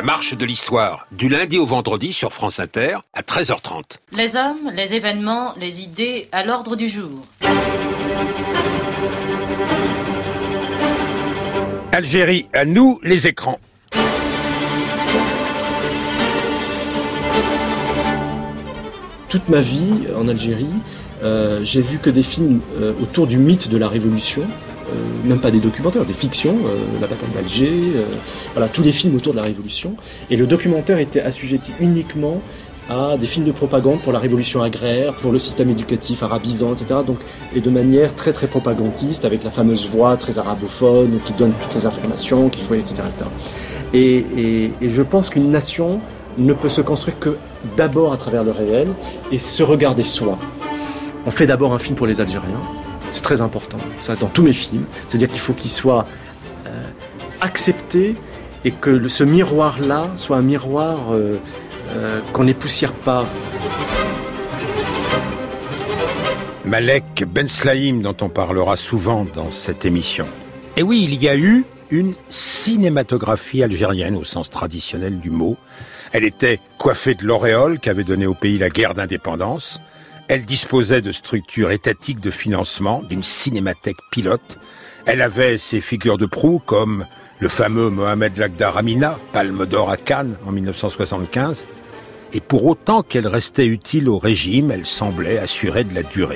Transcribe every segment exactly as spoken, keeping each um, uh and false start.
marche de l'histoire, du lundi au vendredi sur France Inter, à treize heures trente. Les hommes, les événements, les idées à l'ordre du jour. Algérie, à nous les écrans. Toute ma vie en Algérie, euh, j'ai vu que des films euh, autour du mythe de la Révolution, euh, même pas des documentaires, des fictions, euh, la bataille d'Alger, euh, voilà, tous les films autour de la Révolution. Et le documentaire était assujetti uniquement à des films de propagande pour la révolution agraire, pour le système éducatif arabisant, et cetera. Donc, et de manière très très propagandiste, avec la fameuse voix très arabophone qui donne toutes les informations qu'il faut, et cetera, et cetera. Et, et, et je pense qu'une nation ne peut se construire que d'abord à travers le réel et se regarder soi. On fait d'abord un film pour les Algériens, c'est très important, ça dans tous mes films, c'est-à-dire qu'il faut qu'il soit euh, accepté et que le, ce miroir-là soit un miroir euh, euh, qu'on n'époussière pas. Malek Benslaïm, dont on parlera souvent dans cette émission. Et oui, il y a eu une cinématographie algérienne au sens traditionnel du mot. Elle était coiffée de l'auréole qu'avait donné au pays la guerre d'indépendance. Elle disposait de structures étatiques de financement, d'une cinémathèque pilote. Elle avait ses figures de proue comme le fameux Mohamed Lagdar Amina, Palme d'or à Cannes en mille neuf cent soixante-quinze. Et pour autant qu'elle restait utile au régime, elle semblait assurer de la durée.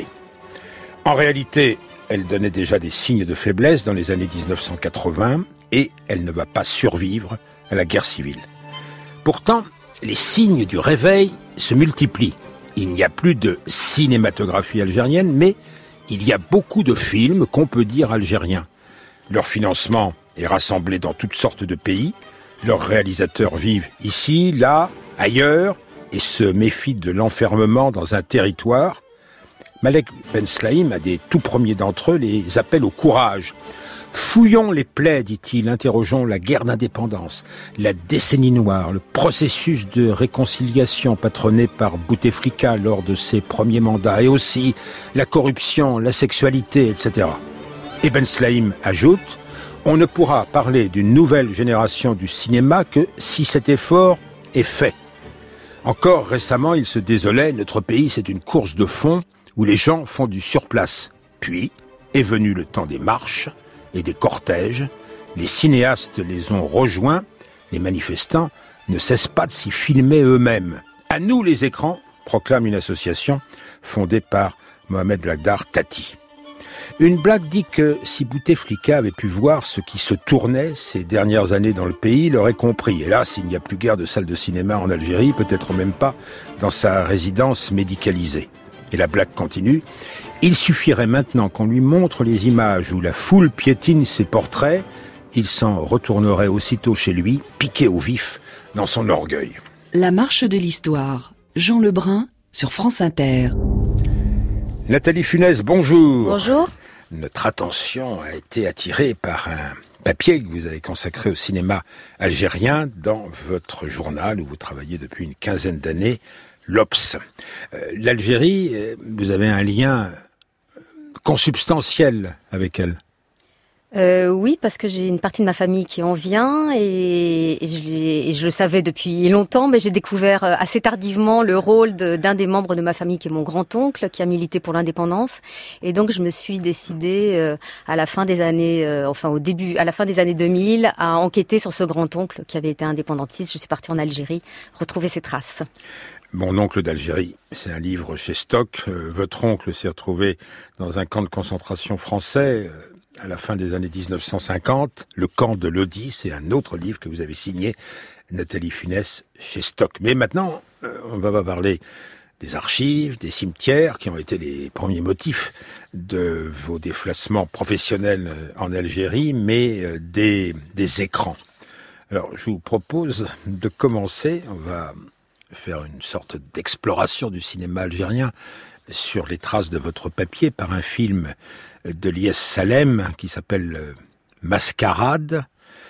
En réalité, elle donnait déjà des signes de faiblesse dans les années dix-neuf cent quatre-vingts et elle ne va pas survivre à la guerre civile. Pourtant, les signes du réveil se multiplient. Il n'y a plus de cinématographie algérienne, mais il y a beaucoup de films qu'on peut dire algériens. Leur financement est rassemblé dans toutes sortes de pays. Leurs réalisateurs vivent ici, là, ailleurs, et se méfient de l'enfermement dans un territoire. Malek Benslaïm, a des tout premiers d'entre eux, les appelle au courage. Fouillons les plaies, dit-il, interrogeons la guerre d'indépendance, la décennie noire, le processus de réconciliation patronné par Bouteflika lors de ses premiers mandats, et aussi la corruption, la sexualité, et cetera. Et Benslaïm ajoute, on ne pourra parler d'une nouvelle génération du cinéma que si cet effort est fait. Encore récemment, il se désolait, notre pays c'est une course de fond où les gens font du surplace. Puis est venu le temps des marches et des cortèges, les cinéastes les ont rejoints, les manifestants ne cessent pas de s'y filmer eux-mêmes. À nous les écrans, proclame une association fondée par Mohamed Lagdar Tati. Une blague dit que si Bouteflika avait pu voir ce qui se tournait ces dernières années dans le pays, il aurait compris. Hélas, il n'y a plus guère de salle de cinéma en Algérie, peut-être même pas dans sa résidence médicalisée. Et la blague continue. Il suffirait maintenant qu'on lui montre les images où la foule piétine ses portraits, il s'en retournerait aussitôt chez lui, piqué au vif dans son orgueil. La marche de l'histoire. Jean Lebrun sur France Inter. Nathalie Funès, bonjour. Bonjour. Notre attention a été attirée par un papier que vous avez consacré au cinéma algérien dans votre journal où vous travaillez depuis une quinzaine d'années, l'Obs. Euh, L'Algérie, vous avez un lien consubstantiel avec elle. Euh, oui, parce que j'ai une partie de ma famille qui en vient et, et, je, et je le savais depuis longtemps, mais j'ai découvert assez tardivement le rôle de, d'un des membres de ma famille qui est mon grand-oncle, qui a milité pour l'indépendance. Et donc, je me suis décidée euh, à la fin des années, euh, enfin au début, à la fin des années deux mille, à enquêter sur ce grand-oncle qui avait été indépendantiste. Je suis partie en Algérie retrouver ses traces. Mon oncle d'Algérie, c'est un livre chez Stock. Euh, votre oncle s'est retrouvé dans un camp de concentration français euh, à la fin des années dix-neuf cent cinquante. Le camp de Lodi, c'est un autre livre que vous avez signé, Nathalie Funès, chez Stock. Mais maintenant, euh, on va pas parler des archives, des cimetières, qui ont été les premiers motifs de vos déplacements professionnels en Algérie, mais euh, des, des écrans. Alors, je vous propose de commencer, on va faire une sorte d'exploration du cinéma algérien sur les traces de votre papier par un film de Lies Salem qui s'appelle Mascarade,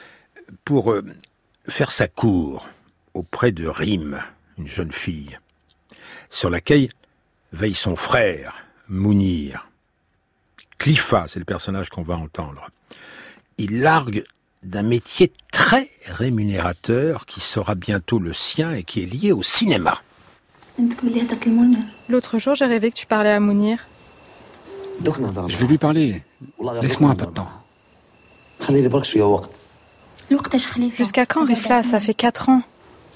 pour faire sa cour auprès de Rim, une jeune fille, sur laquelle veille son frère, Mounir. Clifa, c'est le personnage qu'on va entendre. Il largue d'un métier très rémunérateur qui sera bientôt le sien et qui est lié au cinéma. L'autre jour, j'ai rêvé que tu parlais à Mounir. Je vais lui parler. Laisse-moi un peu de temps. Jusqu'à quand, Rifla? Ça fait quatre ans.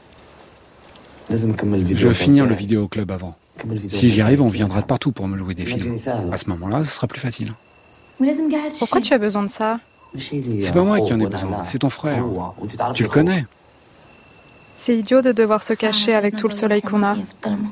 Je veux finir le vidéoclub avant. Si j'y arrive, on viendra de partout pour me louer des films. À ce moment-là, ce sera plus facile. Pourquoi tu as besoin de ça? C'est pas moi qui en ai besoin, c'est ton frère. Tu le connais. C'est idiot de devoir se cacher avec tout le soleil qu'on a.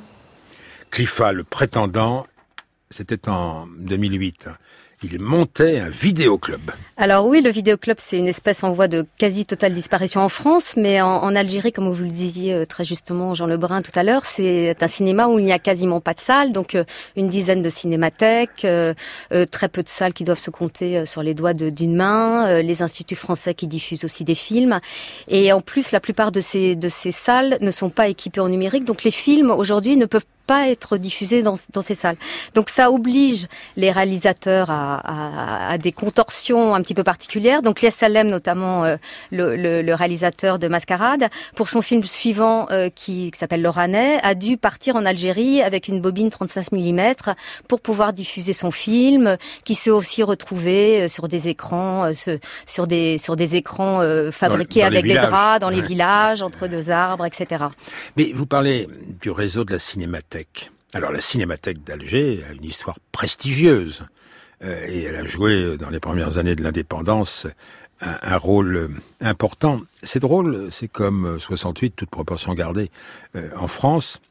Clifa, le prétendant, c'était en deux mille huit. Il montait un vidéoclub. Alors oui, le vidéoclub, c'est une espèce en voie de quasi-totale disparition en France, mais en, en Algérie, comme vous le disiez très justement, Jean Lebrun, tout à l'heure, c'est un cinéma où il n'y a quasiment pas de salles, donc euh, une dizaine de cinémathèques, euh, euh, très peu de salles qui doivent se compter euh, sur les doigts de, d'une main, euh, les instituts français qui diffusent aussi des films, et en plus, la plupart de ces, de ces salles ne sont pas équipées en numérique, donc les films, aujourd'hui, ne peuvent pas être diffusés dans, dans ces salles. Donc ça oblige les réalisateurs à, à, à des contorsions un petit peu particulières. Donc Lies Salem, notamment euh, le, le, le réalisateur de Mascarade, pour son film suivant euh, qui, qui s'appelle L'Oranais, a dû partir en Algérie avec une bobine trente-cinq millimètres pour pouvoir diffuser son film, qui s'est aussi retrouvé sur des écrans, euh, sur des sur des écrans euh, fabriqués dans, dans avec des draps dans ouais. les villages, entre deux arbres, et cetera. Mais vous parlez du réseau de la Cinémathèque. Alors la Cinémathèque d'Alger a une histoire prestigieuse euh, et elle a joué dans les premières années de l'indépendance un, un rôle important. C'est drôle, c'est comme soixante-huit, toute proportion gardée, euh, en France.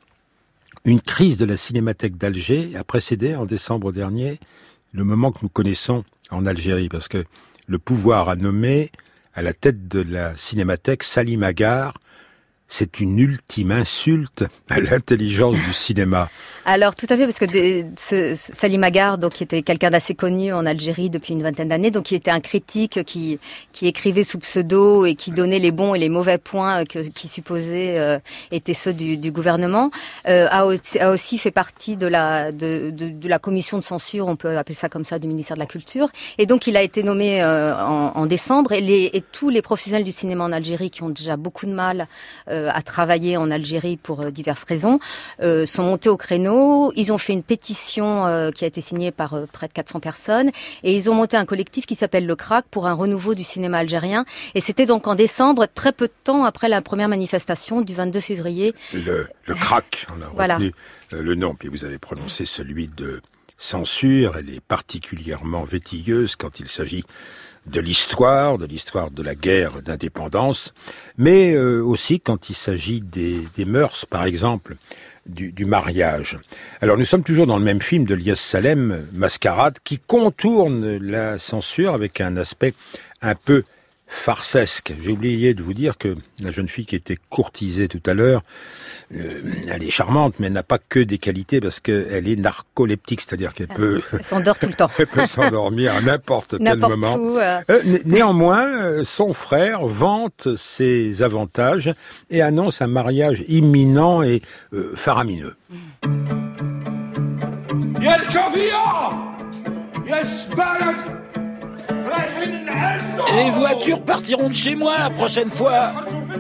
Une crise de la Cinémathèque d'Alger a précédé en décembre dernier le moment que nous connaissons en Algérie, parce que le pouvoir a nommé à la tête de la Cinémathèque Salim Agar. C'est une ultime insulte à l'intelligence du cinéma. Alors tout à fait, parce que des, ce, ce Salim Agar, donc qui était quelqu'un d'assez connu en Algérie depuis une vingtaine d'années, donc qui était un critique qui qui écrivait sous pseudo et qui donnait les bons et les mauvais points que qui supposaient euh, étaient ceux du, du gouvernement, euh, a, aussi, a aussi fait partie de la de, de de la commission de censure, on peut appeler ça comme ça, du ministère de la Culture. Et donc il a été nommé euh, en, en décembre. Et, les, et tous les professionnels du cinéma en Algérie qui ont déjà beaucoup de mal euh, à travailler en Algérie pour euh, diverses raisons, euh, sont montés au créneau. Ils ont fait une pétition euh, qui a été signée par euh, près de quatre cents personnes et ils ont monté un collectif qui s'appelle le C R A C pour un renouveau du cinéma algérien. Et c'était donc en décembre, très peu de temps après la première manifestation du vingt-deux février. Le, le C R A C, on a voilà. retenu euh, le nom, puis vous avez prononcé celui de censure. Elle est particulièrement vétilleuse quand il s'agit de l'histoire, de l'histoire de la guerre d'indépendance, mais euh, aussi quand il s'agit des, des mœurs, par exemple, du, du mariage. Alors nous sommes toujours dans le même film de Lies Salem, Mascarade, qui contourne la censure avec un aspect un peu farcesque. J'ai oublié de vous dire que la jeune fille qui était courtisée tout à l'heure, euh, elle est charmante, mais elle n'a pas que des qualités parce qu'elle est narcoleptique, c'est-à-dire qu'elle peut... Elle s'endort tout le temps. Elle peut s'endormir à n'importe quel n'importe moment. Où, euh... Euh, né- néanmoins, euh, son frère vante ses avantages et annonce un mariage imminent et euh, faramineux. يا الكافية يا الشبالك. Les voitures partiront de chez moi la prochaine fois.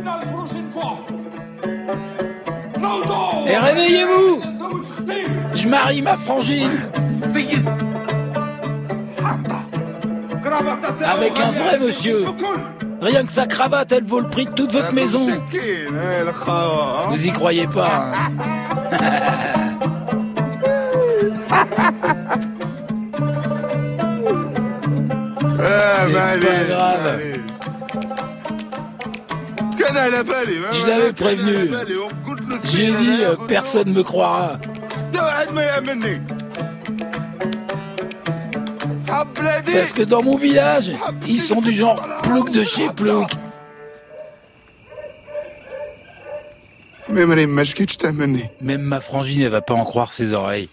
Et réveillez-vous. Je marie ma frangine avec un vrai monsieur. Rien que sa cravate, elle vaut le prix de toute votre maison. Vous y croyez pas, hein? C'est pas grave. Je l'avais prévenu. J'ai dit, euh, personne me croira. Parce que dans mon village, ils sont du genre plouc de chez plouc. Même ma frangine, elle va pas en croire ses oreilles.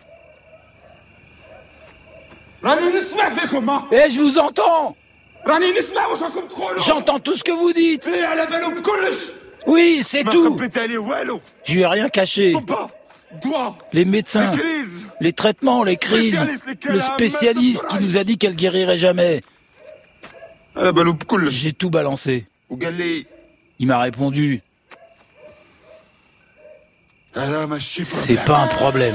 Eh, je vous entends! J'entends tout ce que vous dites! Oui, c'est tout! Je lui ai rien caché. Les médecins, les traitements, les crises, le spécialiste qui nous a dit qu'elle guérirait jamais. J'ai tout balancé. Il m'a répondu. C'est pas un problème.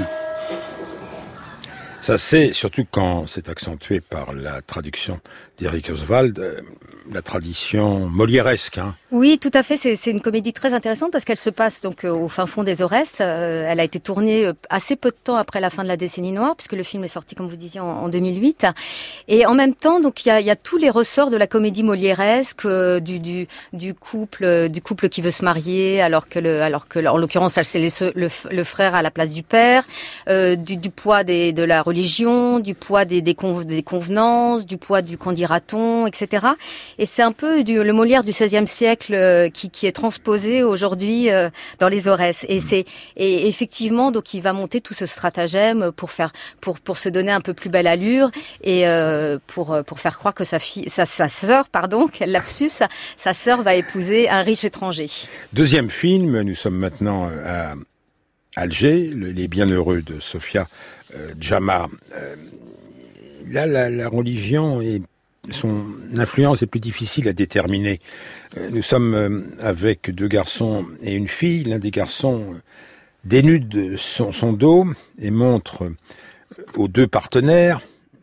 Ça c'est, surtout quand c'est accentué par la traduction d'Eric Oswald, euh, la tradition molièresque. Hein. Oui, tout à fait. C'est, c'est une comédie très intéressante parce qu'elle se passe donc euh, au fin fond des Aurès. Euh, elle a été tournée euh, assez peu de temps après la fin de la décennie noire, puisque le film est sorti, comme vous disiez, en, en deux mille huit. Et en même temps, donc il y a, y a tous les ressorts de la comédie molièresque, euh, du, du, du couple, euh, du couple qui veut se marier, alors que, le, alors que, en l'occurrence, c'est les, le, le frère à la place du père, euh, du, du poids des, de la religion, du poids des, des, conv, des convenances, du poids du qu'en dira-t-on, et cetera. Et c'est un peu du, le Molière du seizième siècle euh, qui, qui est transposé aujourd'hui euh, dans les Aurès. Et c'est et effectivement donc il va monter tout ce stratagème pour faire pour pour se donner un peu plus belle allure et euh, pour pour faire croire que sa fille sa sa sœur pardon quel lapsus sa sœur va épouser un riche étranger. Deuxième film, nous sommes maintenant à Alger, le, les Bienheureux de Sofia euh, Djama. Euh, là, la, la religion et son influence est plus difficile à déterminer. Euh, nous sommes euh, avec deux garçons et une fille. L'un des garçons euh, dénude son, son dos et montre euh, aux deux partenaires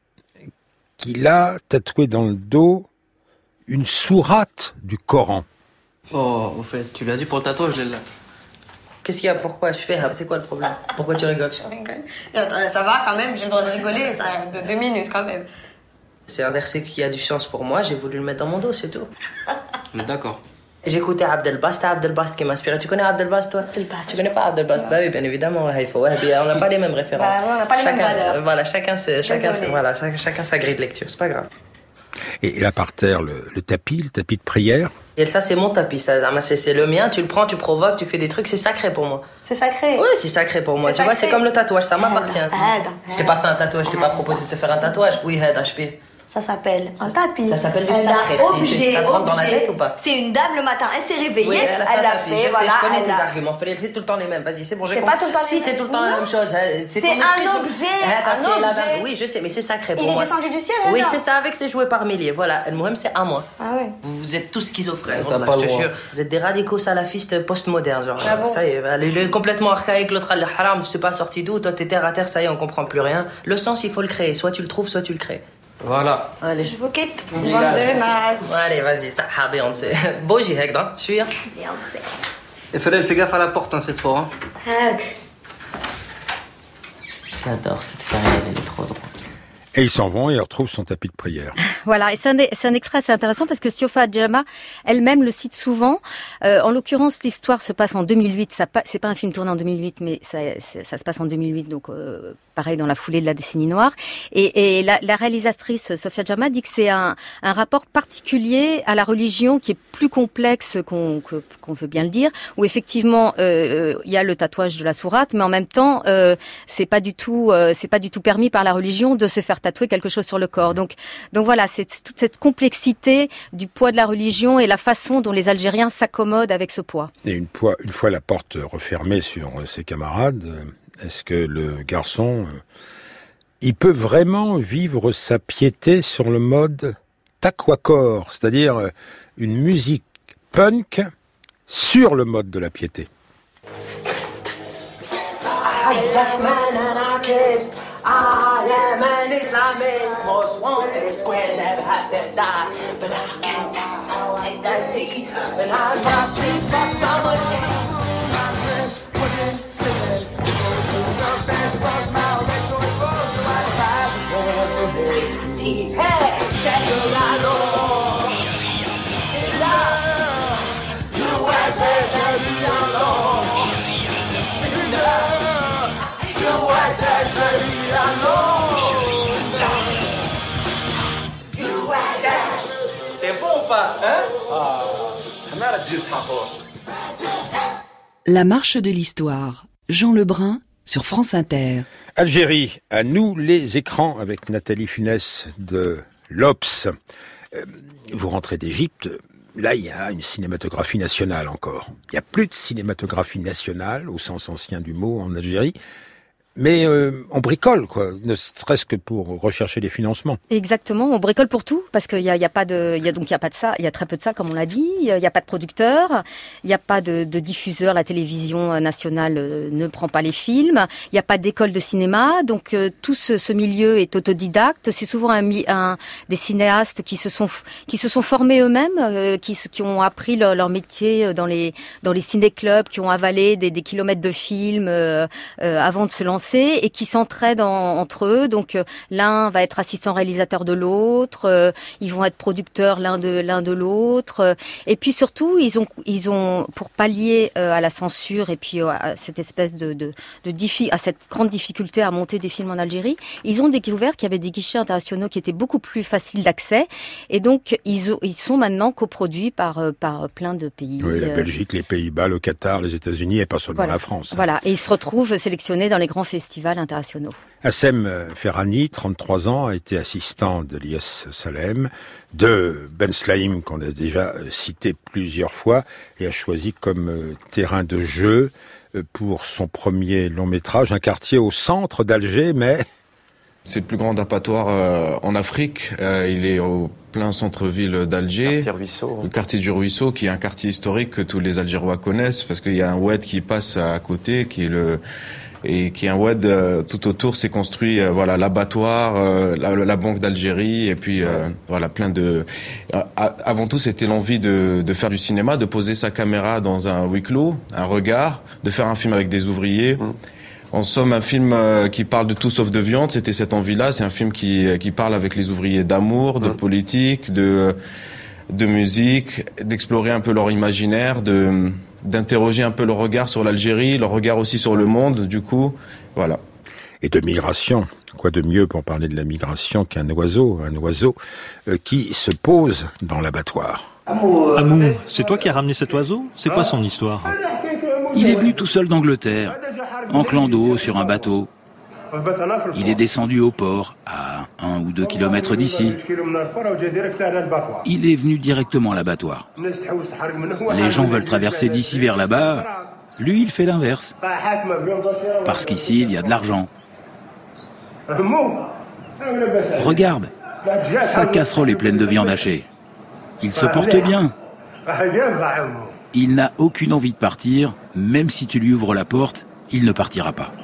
qu'il a tatoué dans le dos une sourate du Coran. Oh, au fait, tu l'as dit pour le tatouage, là. Qu'est-ce qu'il y a? Pourquoi je fais? C'est quoi le problème? Pourquoi tu rigoles? Je rigole. Ça va quand même, j'ai le droit de rigoler, ça, de deux minutes quand même. C'est un verset qui a du sens pour moi, j'ai voulu le mettre dans mon dos, c'est tout. D'accord. J'ai écouté Abdelbast, c'est Abdelbast qui m'a inspiré. Tu connais Abdelbast, toi? Abdelbast. Tu connais pas Abdelbast? Bah oui, bien évidemment, Haïfa. Ouais, on n'a pas les mêmes références. Bah, on n'a pas les chacun, mêmes valeurs. Voilà, chacun, c'est, chacun, c'est, voilà, chacun sa grille de lecture, c'est pas grave. Et là par terre, le, le tapis, le tapis de prière. Et ça, c'est mon tapis, ça, c'est, c'est le mien, tu le prends, tu provoques, tu fais des trucs, c'est sacré pour moi. C'est sacré? Oui, c'est sacré pour moi, tu sacré. vois, c'est comme le tatouage, ça m'appartient. Je t'ai pas fait un tatouage, je t'ai pas proposé de te faire un tatouage. Oui, Hed H P. Ça s'appelle un tapis. Ça s'appelle du sacré. Objet, ça te rentre dans la tête ou pas? C'est une dame le matin, elle s'est réveillée, oui, elle a fait, elle a fait, voilà. Je connais tes a... arguments, c'est tout le temps les mêmes. Vas-y, c'est bon, j'ai compris. C'est pas tout le temps si, les mêmes. Si, c'est tout le temps non. la même chose. C'est, c'est un objet, un objet. Oui, je sais, mais c'est sacré pour Il moi. Il est descendu du ciel, oui, c'est ça, avec ses jouets par milliers. Voilà, le Mohem, c'est à moi. Ah ouais. Vous, vous êtes tous schizophrènes, t'as pas je le te droit. jure. Vous êtes des radicaux salafistes post-modernes, genre. Ah bon? Ça y est, il est complètement archaïque, l'autre, le haram, je sais pas sorti d'où. Toi, t'es terre à terre, ça y est, on comprend plus rien. Le sens, il faut le créer. Soit tu le trouves, soit tu le crées. Voilà. Allez. Je vous quitte. Bonne maths. Allez, vas-y, ça, Beyoncé. Boji, Hegda, je suis. Beyoncé. Et Fred, fais gaffe à la porte hein, cette fois. Hein. J'adore cette période, elle est trop drôle. Et ils s'en vont et ils retrouvent son tapis de prière. Voilà, et c'est un, c'est un extrait assez intéressant parce que Sofia Djama elle-même le cite souvent. Euh, en l'occurrence, l'histoire se passe en deux mille huit. Ça, c'est pas un film tourné en deux mille huit, mais ça, ça se passe en deux mille huit, donc euh, pareil dans la foulée de la décennie noire. Et, et la, la réalisatrice Sofia Djama dit que c'est un, un rapport particulier à la religion qui est plus complexe qu'on, que, qu'on veut bien le dire, où effectivement euh, il y a le tatouage de la sourate, mais en même temps euh, c'est pas du tout, euh, c'est pas du tout permis par la religion de se faire tatouer quelque chose sur le corps. Donc, donc voilà, c'est toute cette complexité du poids de la religion et la façon dont les Algériens s'accommodent avec ce poids. Et une fois, une fois la porte refermée sur ses camarades, est-ce que le garçon, il peut vraiment vivre sa piété sur le mode takwakor, c'est-à-dire une musique punk sur le mode de la piété? I am an Islamist, most wanted, square never had to die. But I can't take the sea, but I'm not pleased, but I'm a Hey, check it out, U S A, check it out, U S A, check it out. C'est bon ou pas, hein? La marche de l'histoire. Jean Lebrun sur France Inter. Algérie, à nous les écrans avec Nathalie Funès de l'Obs. Euh, vous rentrez d'Égypte, là il y a une cinématographie nationale encore. Il n'y a plus de cinématographie nationale au sens ancien du mot en Algérie. Mais euh, on bricole, quoi, ne serait-ce que pour rechercher les financements. Exactement, on bricole pour tout, parce qu'il y a, il y a pas de, il y a donc il y a pas de ça, il y a très peu de ça, comme on l'a dit. Il y a pas de producteur, il y a pas de, de diffuseur. La télévision nationale euh, ne prend pas les films. Il y a pas d'école de cinéma, donc euh, tout ce, ce milieu est autodidacte. C'est souvent un, un des cinéastes qui se sont qui se sont formés eux-mêmes, euh, qui qui ont appris leur, leur métier dans les dans les ciné-clubs, qui ont avalé des, des kilomètres de films euh, euh, avant de se lancer, et qui s'entraident en, entre eux. Donc euh, l'un va être assistant réalisateur de l'autre, euh, ils vont être producteurs l'un de l'un de l'autre. Euh, et puis surtout, ils ont ils ont pour pallier euh, à la censure et puis euh, à cette espèce de de, de diffi- à cette grande difficulté à monter des films en Algérie, ils ont découvert qu'il y avait des guichets internationaux qui étaient beaucoup plus faciles d'accès, et donc ils ont, ils sont maintenant coproduits par euh, par plein de pays. Oui, la euh, Belgique, les Pays-Bas, le Qatar, les États-Unis et pas seulement voilà. la France. Hein. Voilà, et ils se retrouvent sélectionnés dans les grands festivals internationaux. Hassem Ferrani, trente-trois ans, a été assistant de l'I S Salem, de Ben Slaim, qu'on a déjà cité plusieurs fois, et a choisi comme terrain de jeu pour son premier long métrage, un quartier au centre d'Alger, mais... C'est le plus grand abattoir euh, en Afrique. Euh, il est au plein centre-ville d'Alger. Quartier Ruisseau. Le quartier du Ruisseau, qui est un quartier historique que tous les Algérois connaissent, parce qu'il y a un oued qui passe à côté, qui est le... et qui est un oued euh, tout autour, c'est construit euh, voilà l'abattoir, euh, la, la banque d'Algérie, et puis euh, voilà plein de. Euh, avant tout, c'était l'envie de, de faire du cinéma, de poser sa caméra dans un huis clos, un regard, de faire un film avec des ouvriers. Mmh. En somme, un film euh, qui parle de tout sauf de viande, c'était cette envie-là. C'est un film qui qui parle avec les ouvriers d'amour, de mmh. politique, de de musique, d'explorer un peu leur imaginaire, de d'interroger un peu le regard sur l'Algérie, le regard aussi sur le monde, du coup, voilà. Et de migration. Quoi de mieux pour parler de la migration qu'un oiseau, un oiseau euh, qui se pose dans l'abattoir. Amou, c'est toi qui as ramené cet oiseau ? C'est quoi son histoire ? Il est venu tout seul d'Angleterre, en clando sur un bateau. Il est descendu au port, à un ou deux kilomètres d'ici. Il est venu directement à l'abattoir. Les gens veulent traverser d'ici vers là-bas. Lui, il fait l'inverse. Parce qu'ici, il y a de l'argent. Regarde, sa casserole est pleine de viande hachée. Il se porte bien. Il n'a aucune envie de partir, même si tu lui ouvres la porte, il ne partira pas.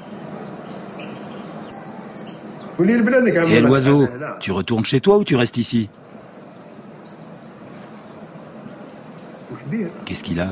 Et l'oiseau, tu retournes chez toi ou tu restes ici ? Qu'est-ce qu'il a ?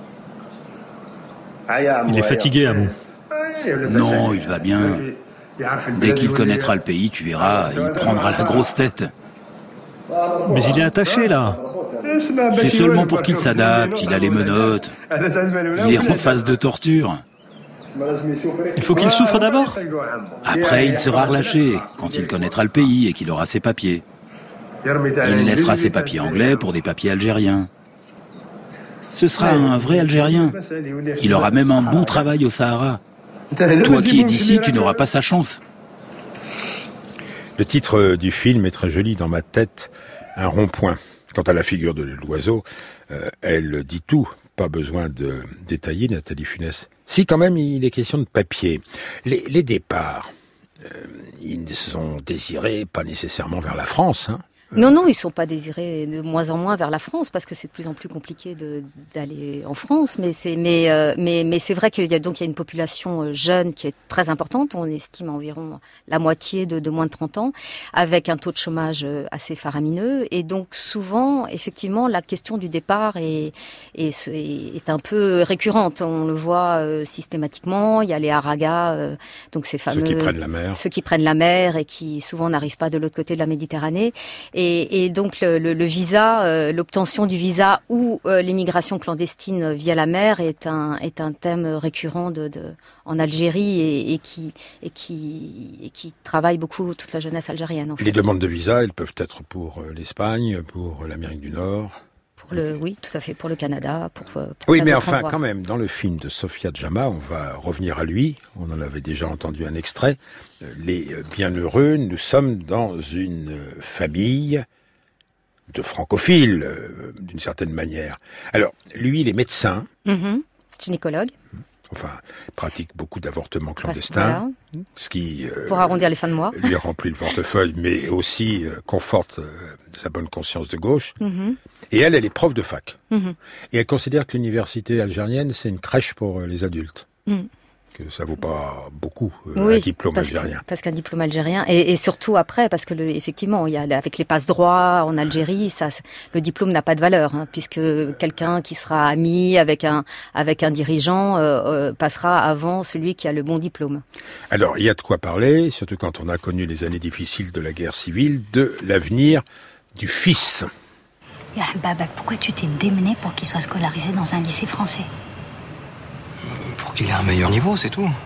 Il est fatigué, Amou. Non, il va bien. Dès qu'il connaîtra le pays, tu verras, il prendra la grosse tête. Mais il est attaché, là. C'est seulement pour qu'il s'adapte, il a les menottes. Il est en phase de torture. Il faut qu'il souffre d'abord. Après, il sera relâché, quand il connaîtra le pays et qu'il aura ses papiers. Il laissera ses papiers anglais pour des papiers algériens. Ce sera un vrai Algérien. Il aura même un bon travail au Sahara. Toi qui es d'ici, tu n'auras pas sa chance. Le titre du film est très joli dans ma tête, un rond-point. Quant à la figure de l'oiseau, euh, elle dit tout. Pas besoin de détailler, Nathalie Funès. Si, quand même, il est question de papier. Les, les départs, euh, ils sont désirés pas nécessairement vers la France, hein. Non, non, ils sont pas désirés de moins en moins vers la France parce que c'est de plus en plus compliqué de, d'aller en France. Mais c'est, mais, euh, mais, mais c'est vrai qu'il y a donc il y a une population jeune qui est très importante. On estime environ la moitié de, de moins de trente ans, avec un taux de chômage assez faramineux. Et donc souvent, effectivement, la question du départ est, est, est un peu récurrente. On le voit euh, systématiquement. Il y a les haragas, euh, donc ces fameux ceux qui prennent la mer, ceux qui prennent la mer et qui souvent n'arrivent pas de l'autre côté de la Méditerranée. Et Et, et donc le, le, le visa, euh, l'obtention du visa ou euh, l'immigration clandestine via la mer est un est un thème récurrent de, de en Algérie et, et qui et qui et qui travaille beaucoup toute la jeunesse algérienne. En fait. Les demandes de visa, elles peuvent être pour l'Espagne, pour l'Amérique du Nord. Pour le, oui, tout à fait, pour le Canada, pour. pour oui, mais enfin, endroits. Quand même, dans le film de Sofia Djama, on va revenir à lui. On en avait déjà entendu un extrait. Les Bienheureux, nous sommes dans une famille de francophiles, euh, d'une certaine manière. Alors, lui, il est médecin. Mm-hmm. Gynécologue. Enfin, pratique beaucoup d'avortements clandestins, Voilà. ce qui euh, Pour arrondir les fins de mois. lui remplit le portefeuille, mais aussi euh, conforte euh, sa bonne conscience de gauche. Mhm. Et elle, elle est prof de fac. Mhm. Et elle considère que l'université algérienne, c'est une crèche pour euh, les adultes. Mhm. Que ça vaut pas beaucoup, euh, Oui, un diplôme parce que- algérien. parce qu'un diplôme algérien, et, et surtout après, parce que le, effectivement, il y a avec les passe-droits en Algérie, ça, le diplôme n'a pas de valeur, hein, puisque quelqu'un qui sera ami avec un avec un dirigeant euh, euh, passera avant celui qui a le bon diplôme. Alors, il y a de quoi parler, surtout quand on a connu les années difficiles de la guerre civile, de l'avenir du fils. Ya Babak, pourquoi tu t'es démené pour qu'il soit scolarisé dans un lycée français? Pour qu'il ait un meilleur niveau, c'est tout.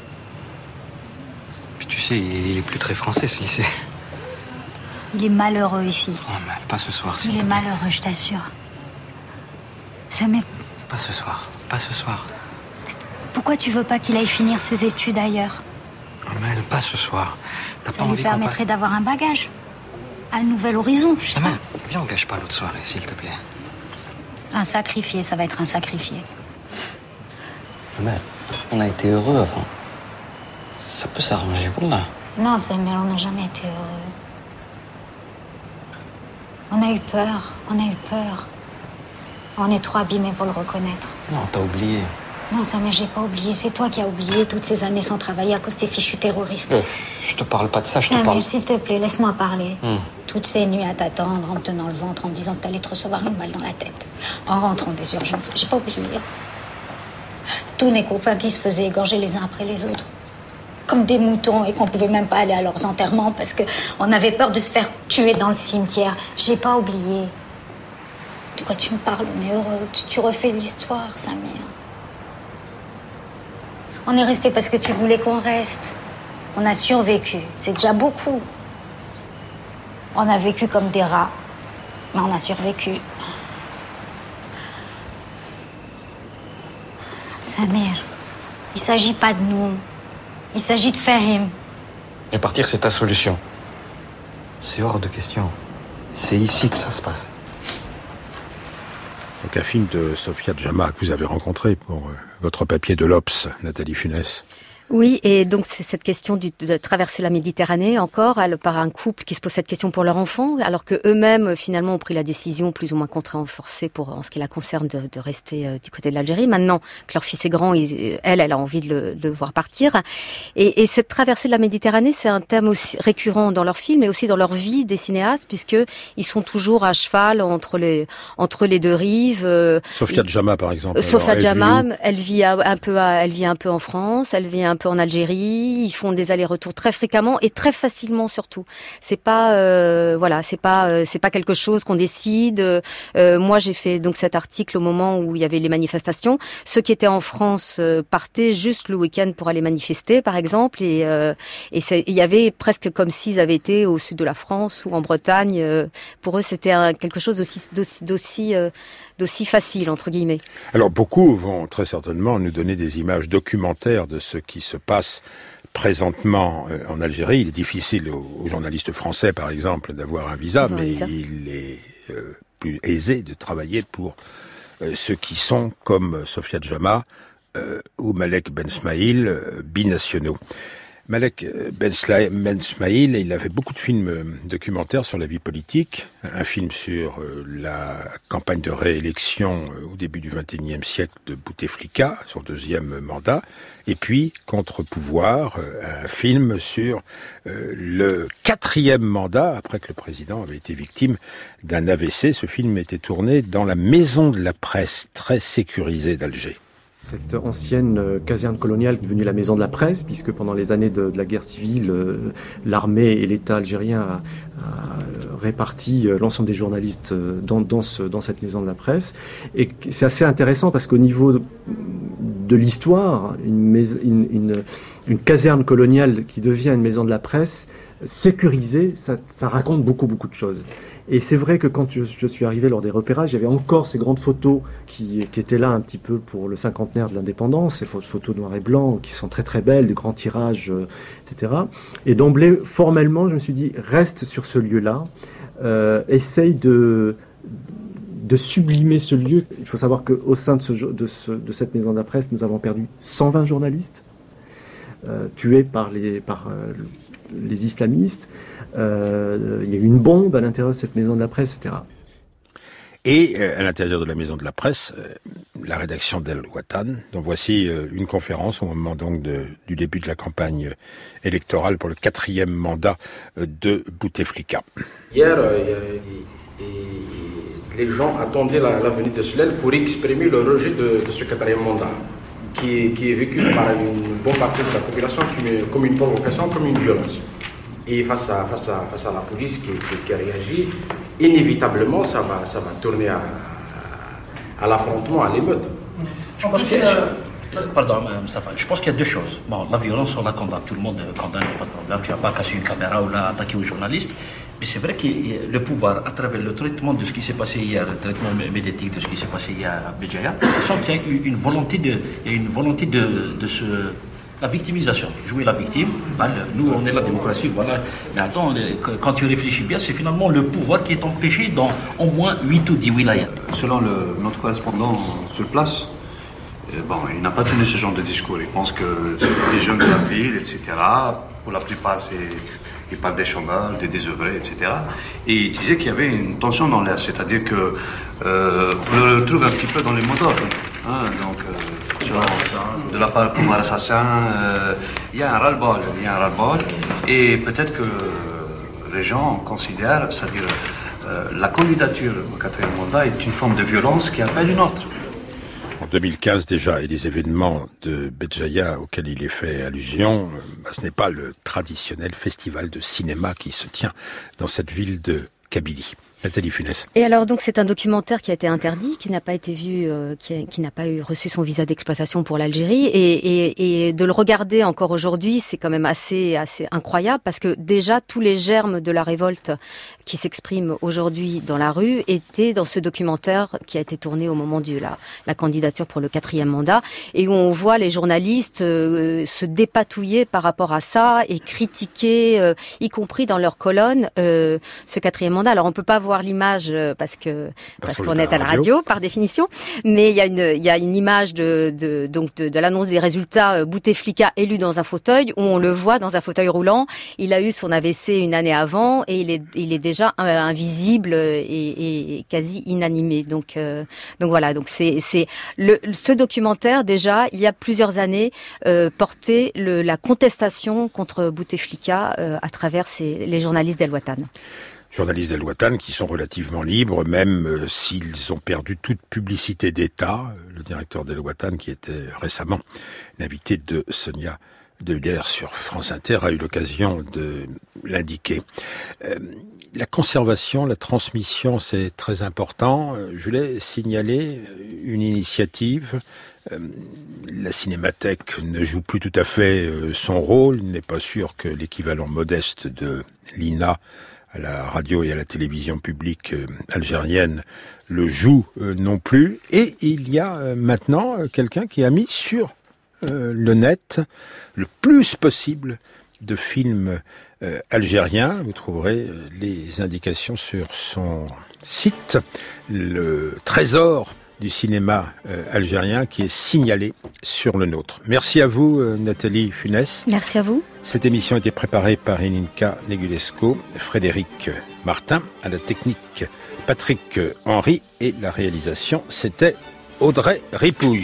Puis tu sais, il est plus très français, ce lycée. Il est malheureux ici. Oh, mal, pas ce soir, s'il Il te est plaît. malheureux, je t'assure. Samir, Pas ce soir, pas ce soir. pourquoi tu veux pas qu'il aille finir ses études ailleurs? Oh, Mel, pas ce soir. T'as Ça pas lui envie qu'on permettrait d'avoir un bagage, un nouvel horizon, je sais passe... pas. Mel, viens, on gâche pas l'autre soirée, s'il te plaît. Un sacrifié, ça va être un sacrifié. Mel, on a été heureux avant. Ça peut s'arranger, voilà. Non, Samir, on n'a jamais été heureux. On a eu peur, on a eu peur. On est trop abîmés pour le reconnaître. Non, t'as oublié. Non, Samir, j'ai pas oublié. C'est toi qui as oublié toutes ces années sans travailler à cause de ces fichus terroristes. Euh, je te parle pas de ça, je te Samir, parle... s'il te plaît, laisse-moi parler. Hmm. Toutes ces nuits à t'attendre, en me tenant le ventre, en me disant que t'allais te recevoir une balle dans la tête. En rentrant des urgences, j'ai pas oublié. Tous les copains qui se faisaient égorger les uns après les autres. Comme des moutons et qu'on pouvait même pas aller à leurs enterrements parce qu'on avait peur de se faire tuer dans le cimetière. J'ai pas oublié. De quoi tu me parles? On est heureux. Tu, tu refais l'histoire, Samir. On est resté parce que tu voulais qu'on reste. On a survécu. C'est déjà beaucoup. On a vécu comme des rats. Mais on a survécu. Samir, il s'agit pas de nous. Il s'agit de Fahim. Et partir, c'est ta solution. C'est hors de question. C'est ici que ça se passe. Donc un film de Sofia Djama que vous avez rencontré pour euh, votre papier de l'Obs, Nathalie Funès. Oui, et donc c'est cette question du, de traverser la Méditerranée encore elle, par un couple qui se pose cette question pour leur enfant, alors que eux-mêmes finalement ont pris la décision plus ou moins contraint ou forcée pour en ce qui la concerne de, de rester euh, du côté de l'Algérie. Maintenant que leur fils est grand, ils, elle, elle a envie de le, de le voir partir. Et, et cette traversée de la Méditerranée, c'est un thème aussi récurrent dans leurs films, mais aussi dans leur vie des cinéastes, puisque ils sont toujours à cheval entre les entre les deux rives. Euh, Sofia Djama, par exemple. Sofia Alors, Djama, elle vit où elle vit un peu, à, elle vit un peu en France, elle vit un peu en Algérie. Ils font des allers-retours très fréquemment et très facilement surtout. C'est pas, euh, voilà, c'est pas, euh, c'est pas quelque chose qu'on décide. Euh, moi, j'ai fait donc cet article au moment où il y avait les manifestations. Ceux qui étaient en France euh, partaient juste le week-end pour aller manifester, par exemple, et euh, et il y avait presque comme s'ils avaient été au sud de la France ou en Bretagne. Euh, pour eux, c'était un, quelque chose d'aussi, d'aussi, d'aussi, euh, d'aussi facile entre guillemets. Alors beaucoup vont très certainement nous donner des images documentaires de ce qui se passe présentement euh, en Algérie. Il est difficile aux, aux journalistes français, par exemple, d'avoir un visa, Un mais visa. il est euh, plus aisé de travailler pour euh, ceux qui sont, comme Sofia Djama euh, ou Malek Ben Smaïl, euh, binationaux. Malek Ben Smaïl, il a fait beaucoup de films euh, documentaires sur la vie politique. Un film sur euh, la campagne de réélection euh, au début du vingt et unième siècle de Bouteflika, son deuxième mandat. Et puis, Contre-pouvoir, euh, un film sur euh, le quatrième mandat, après que le président avait été victime d'un A V C. Ce film était tourné dans la maison de la presse, très sécurisée d'Alger. Cette ancienne caserne coloniale devenue la maison de la presse, puisque pendant les années de, de la guerre civile, euh, l'armée et l'État algérien a, a réparti l'ensemble des journalistes dans, dans, ce, dans cette maison de la presse. Et c'est assez intéressant parce qu'au niveau de, de l'histoire, une, une, une, une caserne coloniale qui devient une maison de la presse, sécurisée, ça, ça raconte beaucoup, beaucoup de choses. Et c'est vrai que quand je, je suis arrivé lors des repérages, il y avait encore ces grandes photos qui, qui étaient là un petit peu pour le cinquantenaire de l'indépendance, ces photos noir et blanc qui sont très très belles, des grands tirages, euh, et cetera. Et d'emblée, formellement, je me suis dit, reste sur ce lieu-là, euh, essaye de, de sublimer ce lieu. Il faut savoir qu'au sein de, ce, de, ce, de cette maison de la presse, nous avons perdu cent vingt journalistes euh, tués par les, par, euh, les islamistes. Euh, il y a eu une bombe à l'intérieur de cette maison de la presse, et cetera. Et euh, à l'intérieur de la maison de la presse, euh, la rédaction d'El Watan, dont voici euh, une conférence au moment donc de, du début de la campagne électorale pour le quatrième mandat euh, de Bouteflika. Hier, euh, y a, y, y, les gens attendaient la, la venue de Slel pour exprimer le rejet de, de ce quatrième mandat, qui est, qui est vécu par une bonne partie de la population comme une provocation, comme une violence. Et face à, face à, face à la police qui, qui, qui réagit, inévitablement, ça va, ça va tourner à, à l'affrontement, à l'émeute. Pardon, Moustapha, je pense qu'il y a deux choses. Bon, la violence, on la condamne, tout le monde condamne, pas de problème. Tu n'as pas cassé une caméra ou là attaqué aux journalistes. Mais c'est vrai que le pouvoir, à travers le traitement de ce qui s'est passé hier, le traitement médiatique de ce qui s'est passé hier à Béjaïa, on sent qu'il y a une volonté de, il y a une volonté de, de se... La victimisation, jouer la victime, nous on est la démocratie, voilà. Mais attends, quand tu réfléchis bien, c'est finalement le pouvoir qui est empêché dans au moins huit ou dix wilayas. Selon le, notre correspondant sur place, bon, il n'a pas tenu ce genre de discours. Il pense que c'est des jeunes de la ville, et cetera. Pour la plupart, c'est, il parle des chômeurs, des désœuvrés, et cetera. Et il disait qu'il y avait une tension dans l'air, c'est-à-dire que euh, on le retrouve un petit peu dans les mots d'ordre. Hein, donc, euh, de la part du pouvoir assassin, euh, il y a un ras-le-bol, il y a un ras-le-bol, et peut-être que les gens considèrent, c'est-à-dire euh, la candidature au quatrième mandat est une forme de violence qui appelle une autre. En deux mille quinze déjà, et les événements de Béjaïa auxquels il est fait allusion, bah, ce n'est pas le traditionnel festival de cinéma qui se tient dans cette ville de Kabylie. Nathalie Funès. Et alors donc c'est un documentaire qui a été interdit, qui n'a pas été vu, euh, qui, a, qui n'a pas eu reçu son visa d'exploitation pour l'Algérie, et, et, et de le regarder encore aujourd'hui, c'est quand même assez assez incroyable parce que déjà tous les germes de la révolte qui s'expriment aujourd'hui dans la rue étaient dans ce documentaire qui a été tourné au moment de la, la candidature pour le quatrième mandat, et où on voit les journalistes euh, se dépatouiller par rapport à ça et critiquer, euh, y compris dans leurs colonnes, euh, ce quatrième mandat. Alors on peut pas voir l'image parce que parce, parce qu'on est à la radio. radio par définition, mais il y a une il y a une image de de donc de, de l'annonce des résultats. Bouteflika élu dans un fauteuil, où on le voit dans un fauteuil roulant. Il a eu son A V C une année avant et il est il est déjà invisible et, et quasi inanimé. Donc euh, donc voilà, donc c'est c'est le ce documentaire déjà il y a plusieurs années euh, portait le, la contestation contre Bouteflika euh, à travers ces, les journalistes d'El Watan. Journalistes d'El Watan qui sont relativement libres, même euh, s'ils ont perdu toute publicité d'État. Le directeur d'El Watan, qui était récemment l'invité de Sonia De Guerre sur France Inter, a eu l'occasion de l'indiquer. Euh, la conservation, la transmission, c'est très important. Je voulais signaler une initiative. Euh, la Cinémathèque ne joue plus tout à fait euh, son rôle. Il n'est pas sûr que l'équivalent modeste de l'I N A à la radio et à la télévision publique euh, algérienne le joue euh, non plus. Et il y a euh, maintenant euh, quelqu'un qui a mis sur euh, le net le plus possible de films euh, algériens. Vous trouverez euh, les indications sur son site, le trésor du cinéma euh, algérien qui est signalé sur le nôtre. Merci à vous, euh, Nathalie Funès. Merci à vous. Cette émission a été préparée par Eninka Negulesco, Frédéric Martin, à la technique Patrick Henry, et la réalisation, c'était Audrey Ripouille.